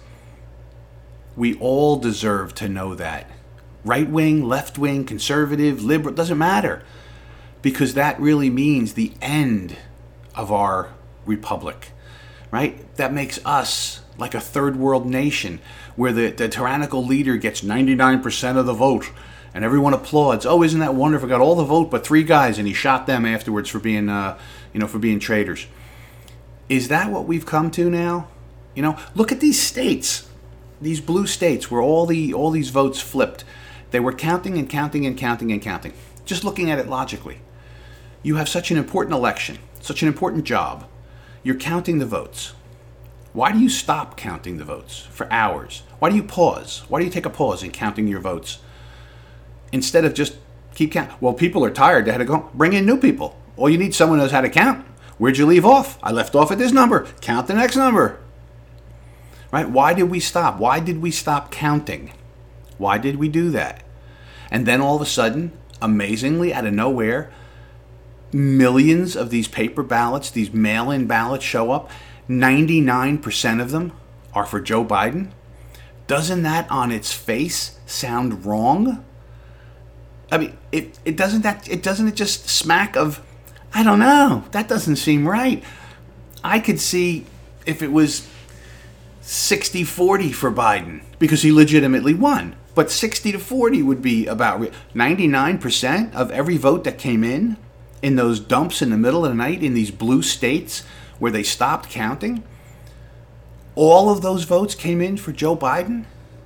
we all deserve to know that. Right wing, left wing, conservative, liberal, doesn't matter. Because that really means the end of our republic, right? That makes us like a third world nation where the tyrannical leader gets 99% of the vote and everyone applauds. Oh, isn't that wonderful? Got all the vote but 3 guys, and he shot them afterwards for being, for being traitors. Is that what we've come to now? Look at these states, these blue states where all these votes flipped. They were counting and counting and counting and counting. Just looking at it logically, you have such an important election, such an important job. You're counting the votes. Why do you stop counting the votes for hours? Why do you pause? Why do you take a pause in counting your votes? Instead of just keep counting. Well, people are tired. They had to go bring in new people. All you need someone who knows how to count. Where'd you leave off? I left off at this number. Count the next number. Right? Why did we stop? Why did we stop counting? Why did we do that? And then all of a sudden, amazingly, out of nowhere, millions of these paper ballots, these mail-in ballots show up. 99% of them are for Joe Biden. Doesn't that on its face sound wrong? I mean, it doesn't it just smack of, I don't know, that doesn't seem right. I could see if it was 60-40 for Biden because he legitimately won. But 60-40 would be about 99% of every vote that came in those dumps in the middle of the night in these blue states where they stopped counting. All of those votes came in for Joe Biden.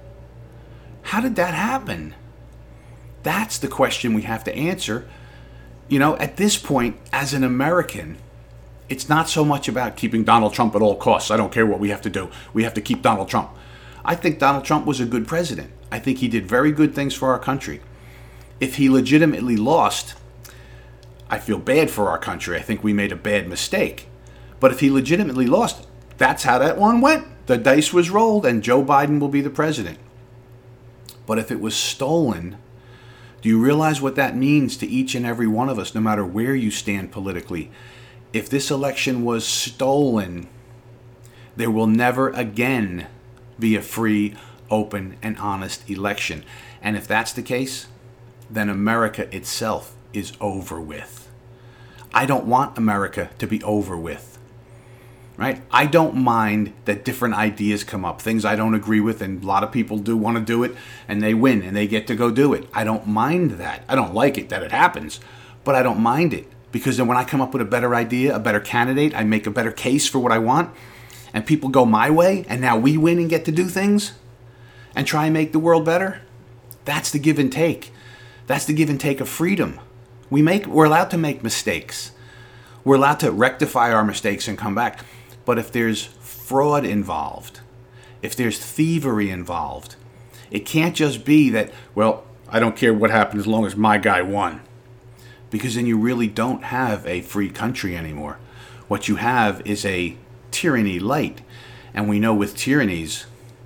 How did that happen? That's the question we have to answer. At this point, as an American, it's not so much about keeping Donald Trump at all costs. I don't care what we have to do. We have to keep Donald Trump. I think Donald Trump was a good president. I think he did very good things for our country. If he legitimately lost, I feel bad for our country. I think we made a bad mistake. But if he legitimately lost, that's how that one went. The dice was rolled and Joe Biden will be the president. But if it was stolen, do you realize what that means to each and every one of us, no matter where you stand politically? If this election was stolen, there will never again be a free, open, and honest election. And if that's the case, then America itself is over with. I don't want America to be over with, right? I don't mind that different ideas come up, things I don't agree with, and a lot of people do want to do it, and they win, and they get to go do it. I don't mind that. I don't like it that it happens, but I don't mind it, because then when I come up with a better idea, a better candidate, I make a better case for what I want, and people go my way, and now we win and get to do things and try and make the world better. That's the give and take. That's the give and take of freedom. We're allowed to make mistakes. We're allowed to rectify our mistakes and come back. But if there's fraud involved, if there's thievery involved, it can't just be that, well, I don't care what happened as long as my guy won. Because then you really don't have a free country anymore. What you have is a tyranny light. And we know with tyrannies,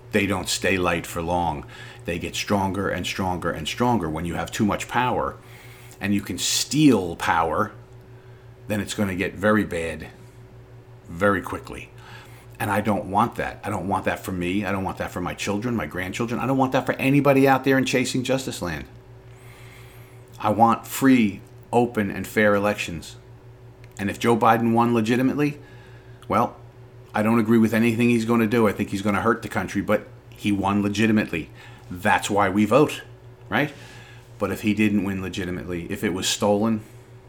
they don't stay light for long. They get stronger and stronger and stronger. When you have too much power and you can steal power, then it's going to get very bad very quickly. And I don't want that. I don't want that for me. I don't want that for my children, my grandchildren. I don't want that for anybody out there in Chasing Justice land. I want free, open, and fair elections. And if Joe Biden won legitimately, well, I don't agree with anything he's going to do. I think he's going to hurt the country, but he won legitimately. That's why we vote, right? But if he didn't win legitimately, if it was stolen,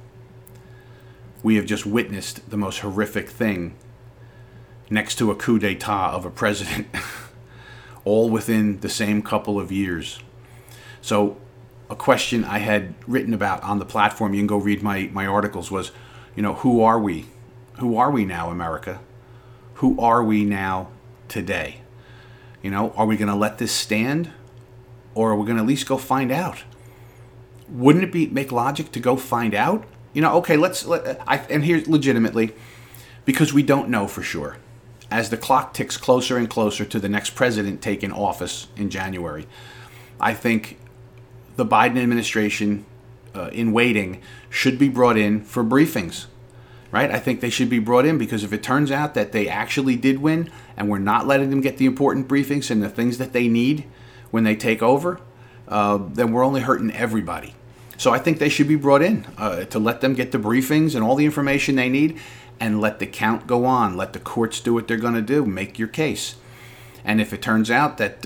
we have just witnessed the most horrific thing next to a coup d'etat of a president, all within the same couple of years. So a question I had written about on the platform, you can go read my articles, was, who are we? Who are we now, America? Who are we now today? Are we going to let this stand? Or are we going to at least go find out? Wouldn't it make logic to go find out? Okay, and here's legitimately, because we don't know for sure. As the clock ticks closer and closer to the next president taking office in January, I think the Biden administration in waiting should be brought in for briefings, right? I think they should be brought in because if it turns out that they actually did win and we're not letting them get the important briefings and the things that they need when they take over, then we're only hurting everybody. So I think they should be brought in to let them get the briefings and all the information they need and let the count go on. Let the courts do what they're going to do. Make your case. And if it turns out that,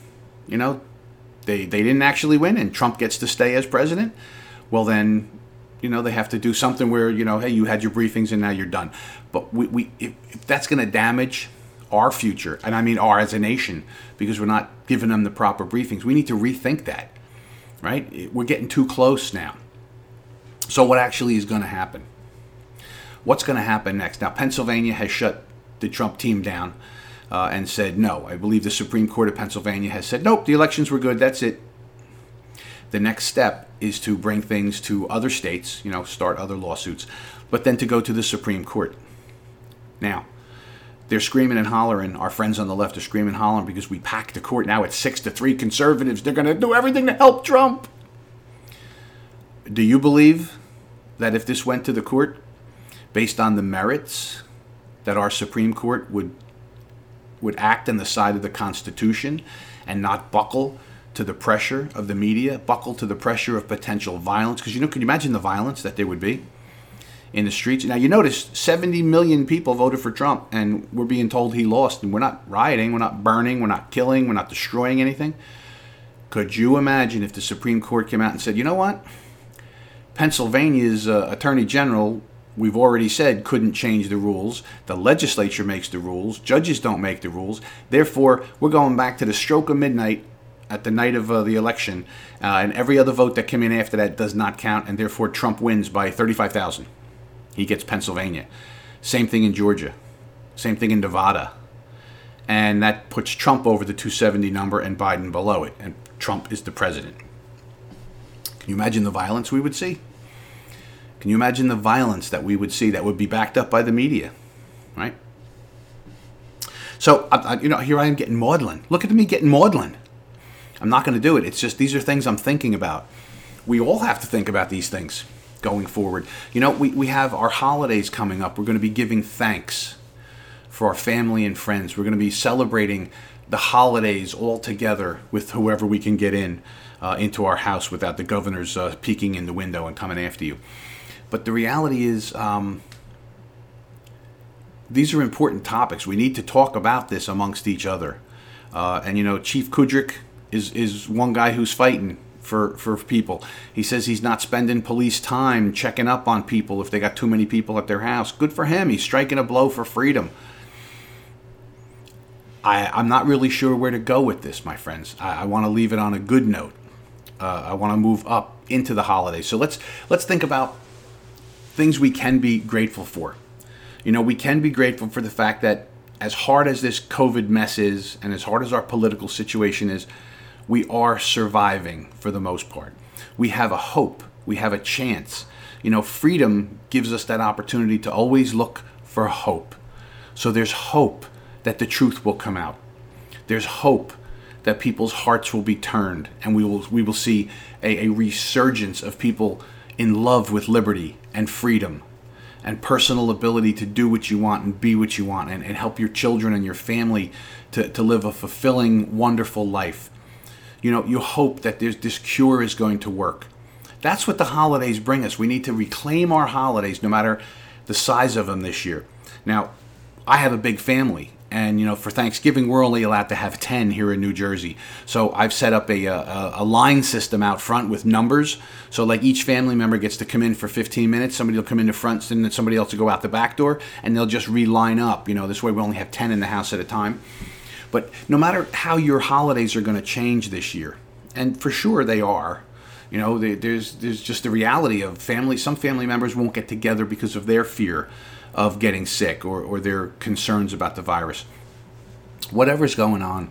they didn't actually win and Trump gets to stay as president, well then, they have to do something where, hey, you had your briefings and now you're done. But if that's going to damage our future, and I mean our as a nation, because we're not giving them the proper briefings, we need to rethink that, right? We're getting too close now. So what actually is going to happen? What's going to happen next? Now, Pennsylvania has shut the Trump team down and said no. I believe the Supreme Court of Pennsylvania has said, nope, the elections were good, that's it. The next step is to bring things to other states, start other lawsuits, but then to go to the Supreme Court. Now, they're screaming and hollering. Our friends on the left are screaming and hollering because we packed the court. Now it's 6-3 conservatives. They're going to do everything to help Trump. Do you believe that if this went to the court, based on the merits, that our Supreme Court would act on the side of the Constitution and not buckle to the pressure of the media, buckle to the pressure of potential violence? Because, can you imagine the violence that there would be in the streets? Now, you notice 70 million people voted for Trump, and we're being told he lost. And we're not rioting, we're not burning, we're not killing, we're not destroying anything. Could you imagine if the Supreme Court came out and said, you know what? Pennsylvania's Attorney General, we've already said, couldn't change the rules. The legislature makes the rules. Judges don't make the rules. Therefore, we're going back to the stroke of midnight at the night of the election, and every other vote that came in after that does not count, and therefore Trump wins by 35,000. He gets Pennsylvania. Same thing in Georgia. Same thing in Nevada. And that puts Trump over the 270 number and Biden below it, and Trump is the president. Can you imagine the violence we would see? Can you imagine the violence that we would see that would be backed up by the media, right? So, here I am getting maudlin. Look at me getting maudlin. I'm not going to do it. It's just these are things I'm thinking about. We all have to think about these things going forward. We have our holidays coming up. We're going to be giving thanks for our family and friends. We're going to be celebrating the holidays all together with whoever we can get into our house without the governors peeking in the window and coming after you. But the reality is, these are important topics. We need to talk about this amongst each other. And Chief Kudrick is one guy who's fighting for people. He says he's not spending police time checking up on people if they got too many people at their house. Good for him. He's striking a blow for freedom. I'm not really sure where to go with this, my friends. I want to leave it on a good note. I want to move up into the holidays. So let's think about things we can be grateful for. We can be grateful for the fact that as hard as this COVID mess is and as hard as our political situation is, we are surviving for the most part. We have a hope. We have a chance. Freedom gives us that opportunity to always look for hope. So there's hope that the truth will come out. There's hope that people's hearts will be turned, and we will see a resurgence of people in love with liberty and freedom and personal ability to do what you want and be what you want, and help your children and your family to live a fulfilling, wonderful life. You know, you hope that this cure is going to work. That's what the holidays bring us. We need to reclaim our holidays, no matter the size of them this year. Now, I have a big family, and for Thanksgiving we're only allowed to have 10 here in New Jersey. So I've set up a line system out front with numbers. So like each family member gets to come in for 15 minutes. Somebody will come in the front, and then somebody else will go out the back door, and they'll just reline up. This way we only have 10 in the house at a time. But no matter how your holidays are going to change this year, and for sure they are, there's just the reality of some family members won't get together because of their fear of getting sick or their concerns about the virus. Whatever's going on,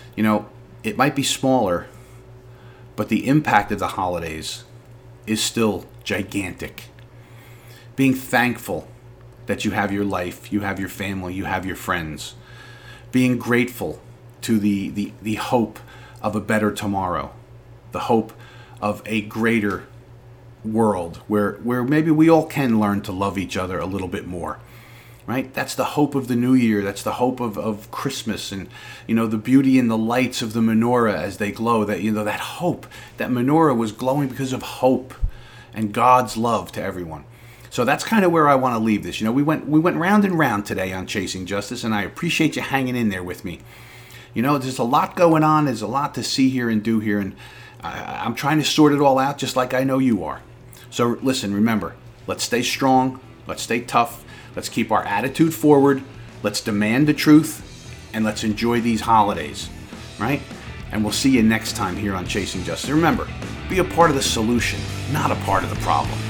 it might be smaller, but the impact of the holidays is still gigantic. Being thankful that you have your life, you have your family, you have your friends. Being grateful to the hope of a better tomorrow, the hope of a greater world where maybe we all can learn to love each other a little bit more, right? That's the hope of the new year. That's the hope of Christmas, and the beauty and the lights of the menorah as they glow. That that hope, that menorah was glowing because of hope and God's love to everyone. So that's kind of where I want to leave this. We went round and round today on Chasing Justice, and I appreciate you hanging in there with me. There's a lot going on. There's a lot to see here and do here, and I'm trying to sort it all out just like I know you are. So listen, remember, let's stay strong, let's stay tough, let's keep our attitude forward, let's demand the truth, and let's enjoy these holidays, right? And we'll see you next time here on Chasing Justice. Remember, be a part of the solution, not a part of the problem.